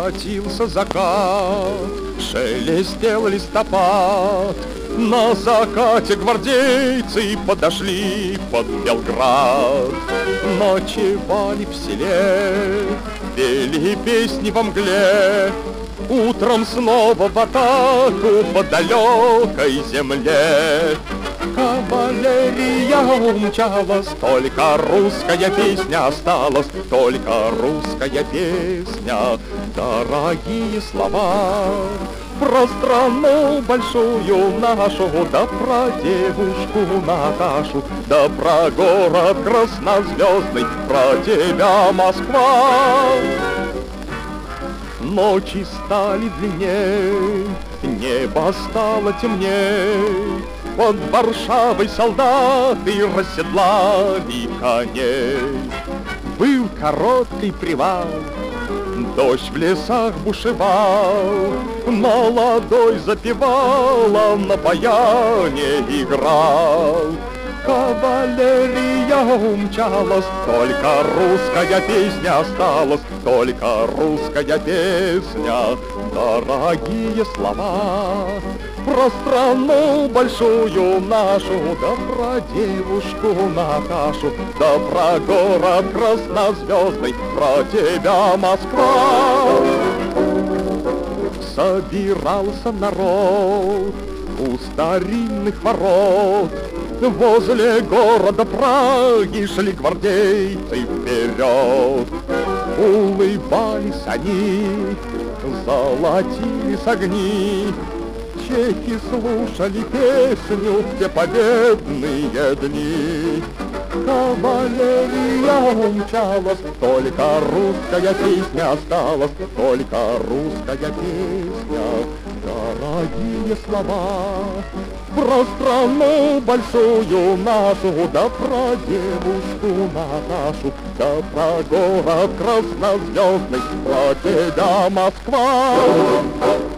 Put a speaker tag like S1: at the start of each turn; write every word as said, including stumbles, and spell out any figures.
S1: Катился закат, шелестел листопад. На закате гвардейцы подошли под Белград. Ночевали в селе, пели песни во мгле. Утром снова в атаку по далекой земле. Кавалерия умчалась, только русская песня осталась, только русская песня. Дорогие слова про страну большую нашу, да про девушку Наташу, да про город краснозвездный, про тебя, Москва. Ночи стали длинней, небо стало темней. Под Варшавой солдаты расседлали коней. Был короткий привал, дождь в лесах бушевал, молодой запевал, а на баяне играл. Кавалерия умчалась, только русская песня осталась, только русская песня. Дорогие слова про страну большую нашу, да про девушку Наташу, да про город краснозвездный, про тебя, Москва. Собирался народ у старинных ворот. Возле города Праги шли гвардейцы вперед. Улыбались они, золотились огни. Чехи слушали песню в те победные дни. Кавалерия умчалась, только русская песня осталась, только русская песня. Дорогие слова про страну большую нашу, да про девушку Наташу, да про город краснозвездный, про тебя, Москва.